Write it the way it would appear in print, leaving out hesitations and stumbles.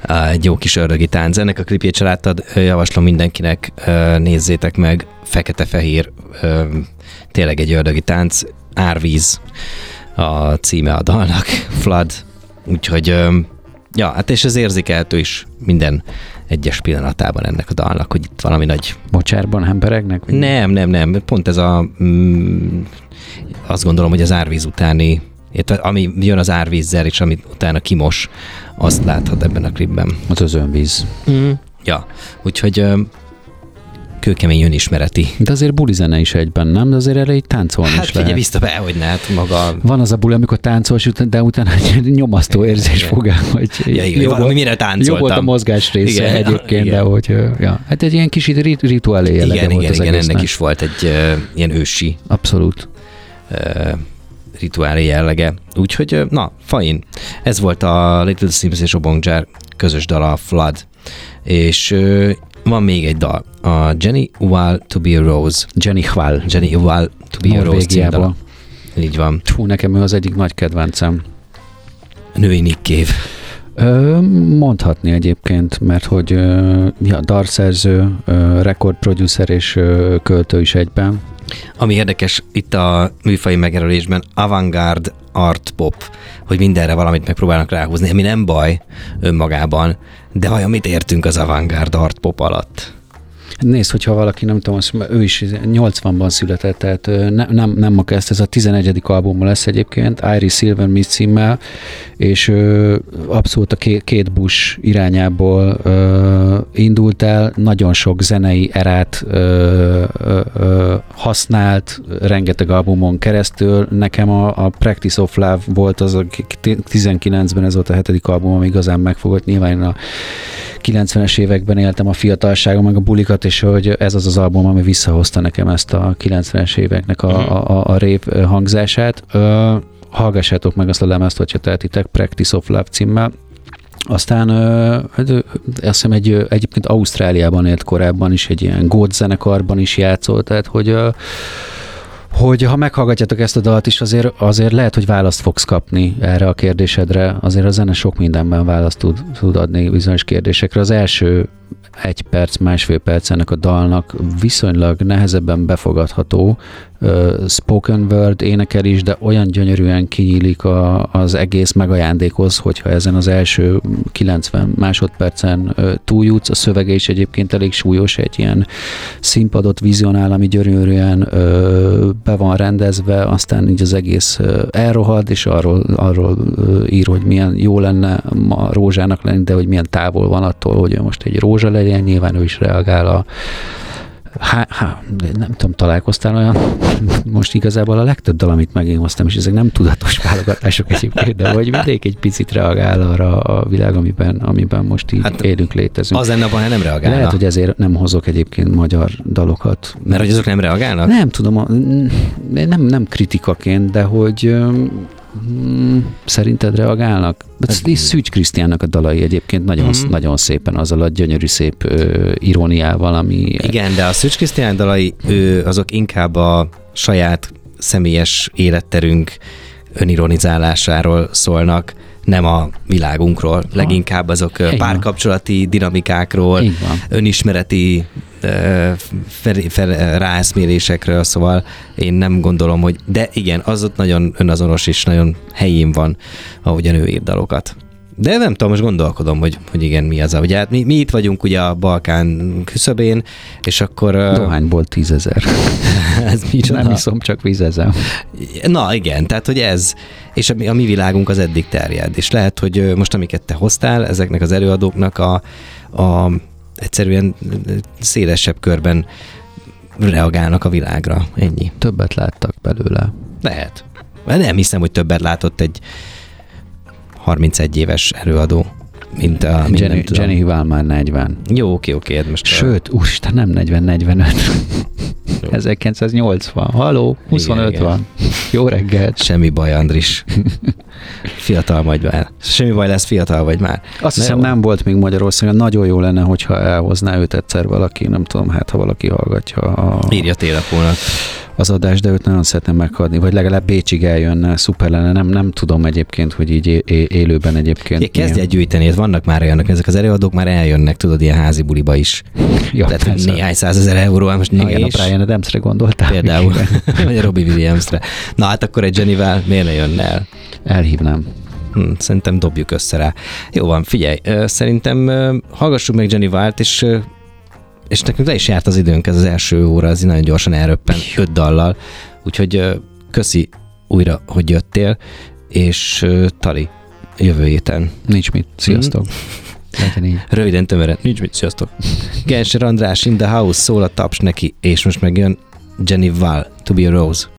egy jó kis ördögi tánc. Ennek a klipjét se láttad, javaslom mindenkinek, nézzétek meg, fekete-fehér, tényleg egy ördögi tánc, Árvíz a címe a dalnak, Flood, úgyhogy ja, hát és ez érzékelhető is minden egyes pillanatában ennek a dalnak, hogy itt valami nagy... Mocsárban hemperegnek? Nem, pont ez azt gondolom, hogy az árvíz utáni, ami jön az árvízzel, és amit utána kimos, azt láthat ebben a klipben. Az önvíz. Ja, úgyhogy kőkemény önismereti. De azért buli zene is egyben, nem? De azért erre így táncolni hát is lehet. Hát vissza be, hogy ne, hát maga... Van az a buli, amikor táncolsz, de utána egy nyomasztó érzés fog el, hogy mire táncoltam. Jó volt a mozgás része igen, egyébként, igen. de hogy... Ja. Hát egy ilyen kis rituálé jellege volt az egésznek. Ennek is volt egy ilyen ősi... Abszolút. Rituálé jellege. Úgyhogy, na, fajn. Ez volt a Little Sims és a Bonjar közös dala, a Flood. És van még egy dal, a Jenny While to be a Rose. Jenny While to be a Rose címdala. Így van. Nekem ő az egyik nagy kedvencem. Női Nick Cave. Mondhatni egyébként, mert hogy dalszerző, rekordproducer és költő is egyben. Ami érdekes itt a műfai megjelölésben, avantgárd art pop, hogy mindenre valamit megpróbálnak ráhúzni, ami nem baj önmagában, de vajon mit értünk az avantgárd art pop alatt? Nézd, hogyha valaki, nem tudom, ő is 80-ban született, tehát nem ma kezd, ez a 11. albuma lesz egyébként, Iris Silver Miss címmel, és abszolút a Kate Bush irányából indult el, nagyon sok zenei erát használt, rengeteg albumon keresztül. Nekem a Practice of Love volt az a 19-ben, ez volt a 7. album, ami igazán megfogott. Nyilván a 90-es években éltem a fiatalságom, meg a bulikat, és hogy ez az az album, ami visszahozta nekem ezt a 90-es éveknek a rave hangzását. Hallgassátok meg azt a lemezt, hogyha tehetitek, Practice of Love címmel. Aztán azt hiszem egyébként Ausztráliában élt korábban is, egy ilyen gót zenekarban is játszott, tehát hogy ha meghallgatjátok ezt a dalt is, azért lehet, hogy választ fogsz kapni erre a kérdésedre. Azért a zene sok mindenben választ tud adni bizonyos kérdésekre. Az első 1 perc, másfél perc ennek a dalnak viszonylag nehezebben befogadható, spoken word énekel is, de olyan gyönyörűen kinyílik az egész, megajándékoz, hogyha ezen az első 90 másodpercen túljutsz. A szövege is egyébként elég súlyos, egy ilyen színpadot vizionál, ami gyönyörűen be van rendezve, aztán így az egész elrohad, és arról ír, hogy milyen jó lenne ma rózsának lenni, de hogy milyen távol van attól, hogy ő most egy rózsa legyen, nyilván ő is reagál nem tudom, találkoztál olyan, most igazából a legtöbb dal, amit megint hoztam, és ezek nem tudatos válogatások egyébként, de hogy mindig egy picit reagál arra a világ, amiben most így élünk, létezünk. Az lenne abban, ha nem reagálna. Lehet, hogy ezért nem hozok egyébként magyar dalokat. Mert hogy azok nem reagálnak? Nem tudom, nem kritikaként, de hogy szerinted reagálnak? Szűcs Krisztiánnak a dalai egyébként nagyon szépen, azzal a gyönyörű szép iróniával, ami... Igen, de a Szűcs Krisztián dalai, azok inkább a saját személyes életterünk önironizálásáról szólnak, nem a világunkról. Leginkább azok párkapcsolati dinamikákról, önismereti ráeszmélésekről, szóval én nem gondolom, hogy... De igen, az ott nagyon önazonos és nagyon helyén van, ahogyan ő ír dalokat. De nem tudom, most gondolkodom, hogy igen, mi az. Ugye, hát mi itt vagyunk ugye a Balkán küszöbén, és akkor... Dohányból 10 000. Ez micsoda? Nem iszom, csak vizezem. Na igen, tehát hogy ez, és a mi világunk az eddig terjed. És lehet, hogy most amiket te hoztál, ezeknek az előadóknak a egyszerűen szélesebb körben reagálnak a világra. Ennyi. Többet láttak belőle. Lehet. Nem hiszem, hogy többet látott egy 31 éves előadó, mint a... Jenny Hival már 40. Jó, oké. Most sőt, úristen, nem 40-45. 1980. Halló, 25 igen. Van. Jó reggelt. Semmi baj, Andris. Fiatal vagy már. Semmi baj lesz, fiatal vagy már. Azt hiszem, nem volt még Magyarországon. Nagyon jó lenne, hogyha elhozná őt egyszer valaki, nem tudom, hát ha valaki hallgatja. Írja Télapónak. az adást, de őt nagyon szeretném meghallni, vagy legalább Bécsig eljönne, szuper lenne, nem tudom egyébként, hogy így élőben egyébként. Kezdj el gyűjteni, vannak már olyanok, ezek az előadók már eljönnek, tudod, ilyen házi buliba is. Ja, tehát néhány 100 000 euró, most na igen, a Bryan Adamsre gondoltál. Például, vagy a Robbie Williamsre. Na hát akkor egy Jennivel miért ne jönne el? Elhívnám. Szerintem dobjuk össze rá. Jó van, figyelj, szerintem hallgassuk meg Jenny Wild-t, és nekünk le is járt az időnk, ez az első óra, ez nagyon gyorsan elröppent 5 dallal, úgyhogy köszi újra, hogy jöttél, és Tali, jövő héten. Nincs mit, sziasztok. Legyen így. Röviden, tömören, nincs mit, sziasztok. Genser András in the house, szól a taps neki, és most megjön Jenny Wild, To Be a Rose.